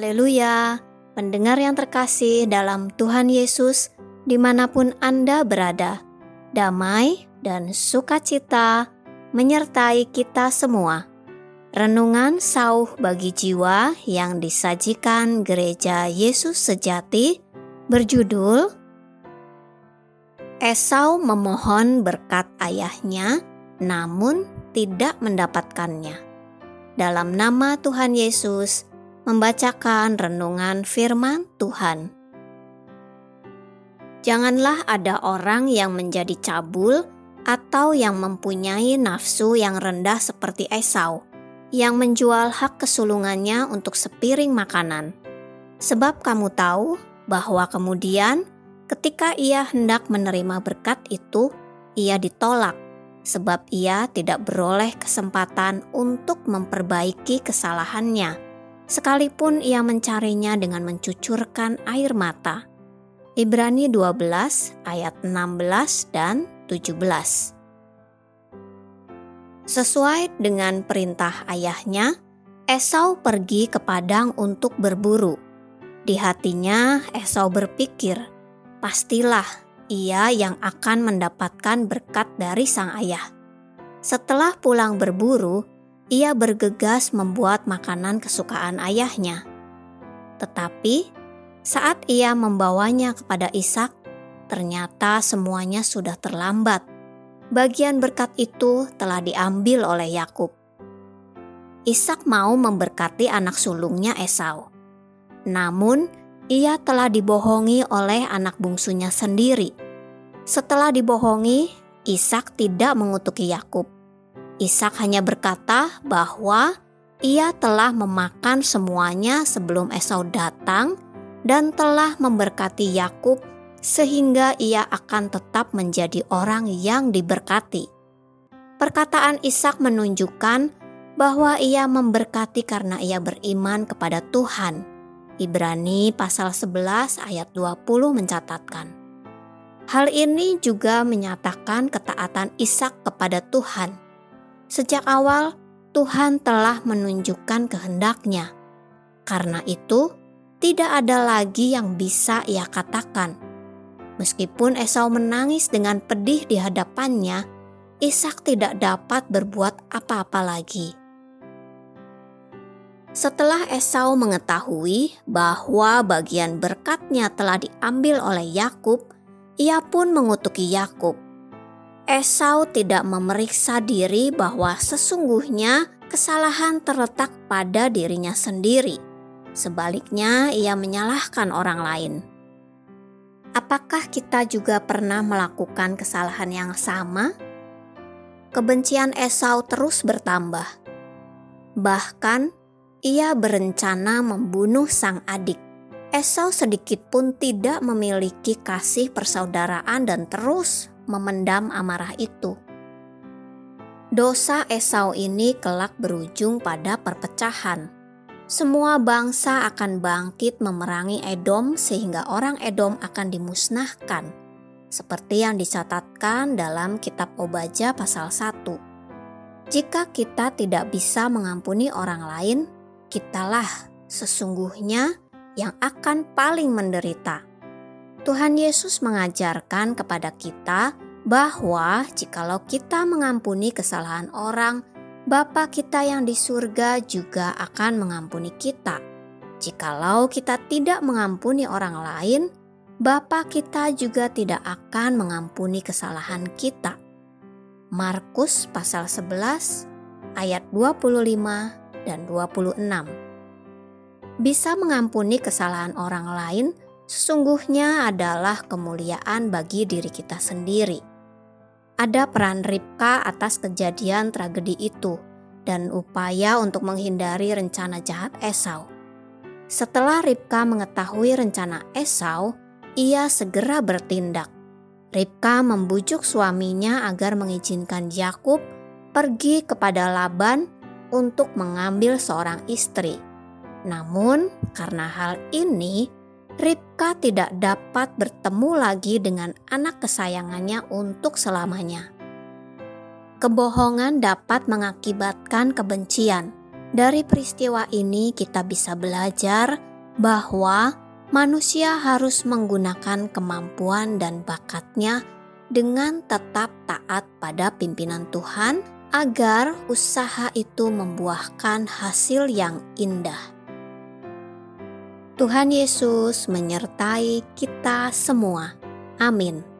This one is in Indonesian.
Haleluya, pendengar yang terkasih dalam Tuhan Yesus, dimanapun Anda berada, damai dan sukacita menyertai kita semua. Renungan sauh bagi jiwa yang disajikan Gereja Yesus Sejati berjudul Esau memohon berkat ayahnya, namun tidak mendapatkannya. Dalam nama Tuhan Yesus, membacakan renungan firman Tuhan. Janganlah ada orang yang menjadi cabul atau yang mempunyai nafsu yang rendah seperti Esau, yang menjual hak kesulungannya untuk sepiring makanan. Sebab kamu tahu bahwa kemudian ketika ia hendak menerima berkat itu, ia ditolak, sebab ia tidak beroleh kesempatan untuk memperbaiki kesalahannya, sekalipun ia mencarinya dengan mencucurkan air mata. Ibrani 12 ayat 16 dan 17. Sesuai dengan perintah ayahnya, Esau pergi ke padang untuk berburu. Di hatinya Esau berpikir, pastilah ia yang akan mendapatkan berkat dari sang ayah. Setelah pulang berburu, ia bergegas membuat makanan kesukaan ayahnya. Tetapi saat ia membawanya kepada Ishak, ternyata semuanya sudah terlambat. Bagian berkat itu telah diambil oleh Yakub. Ishak mau memberkati anak sulungnya Esau. Namun, ia telah dibohongi oleh anak bungsunya sendiri. Setelah dibohongi, Ishak tidak mengutuki Yakub. Ishak hanya berkata bahwa ia telah memakan semuanya sebelum Esau datang dan telah memberkati Yakub sehingga ia akan tetap menjadi orang yang diberkati. Perkataan Ishak menunjukkan bahwa ia memberkati karena ia beriman kepada Tuhan. Ibrani pasal 11 ayat 20 mencatatkan. Hal ini juga menyatakan ketaatan Ishak kepada Tuhan. Sejak awal, Tuhan telah menunjukkan kehendak-Nya. Karena itu, tidak ada lagi yang bisa ia katakan. Meskipun Esau menangis dengan pedih di hadapannya, Ishak tidak dapat berbuat apa-apa lagi. Setelah Esau mengetahui bahwa bagian berkatnya telah diambil oleh Yakub, ia pun mengutuki Yakub. Esau tidak memeriksa diri bahwa sesungguhnya kesalahan terletak pada dirinya sendiri. Sebaliknya, ia menyalahkan orang lain. Apakah kita juga pernah melakukan kesalahan yang sama? Kebencian Esau terus bertambah. Bahkan, ia berencana membunuh sang adik. Esau sedikit pun tidak memiliki kasih persaudaraan dan terus memendam amarah itu. Dosa Esau ini kelak berujung pada perpecahan. Semua bangsa akan bangkit memerangi Edom sehingga orang Edom akan dimusnahkan, seperti yang dicatatkan dalam kitab Obadja pasal 1. Jika kita tidak bisa mengampuni orang lain, kitalah sesungguhnya yang akan paling menderita. Tuhan Yesus mengajarkan kepada kita bahwa jikalau kita mengampuni kesalahan orang, Bapa kita yang di surga juga akan mengampuni kita. Jikalau kita tidak mengampuni orang lain, Bapa kita juga tidak akan mengampuni kesalahan kita. Markus pasal 11 ayat 25 dan 26. Bisa mengampuni kesalahan orang lain sesungguhnya adalah kemuliaan bagi diri kita sendiri. Ada peran Ribka atas kejadian tragedi itu dan upaya untuk menghindari rencana jahat Esau. Setelah Ribka mengetahui rencana Esau, ia segera bertindak. Ribka membujuk suaminya agar mengizinkan Yakub pergi kepada Laban untuk mengambil seorang istri. Namun, karena hal ini, Ribka tidak dapat bertemu lagi dengan anak kesayangannya untuk selamanya. Kebohongan dapat mengakibatkan kebencian. Dari peristiwa ini kita bisa belajar bahwa manusia harus menggunakan kemampuan dan bakatnya dengan tetap taat pada pimpinan Tuhan agar usaha itu membuahkan hasil yang indah. Tuhan Yesus menyertai kita semua. Amin.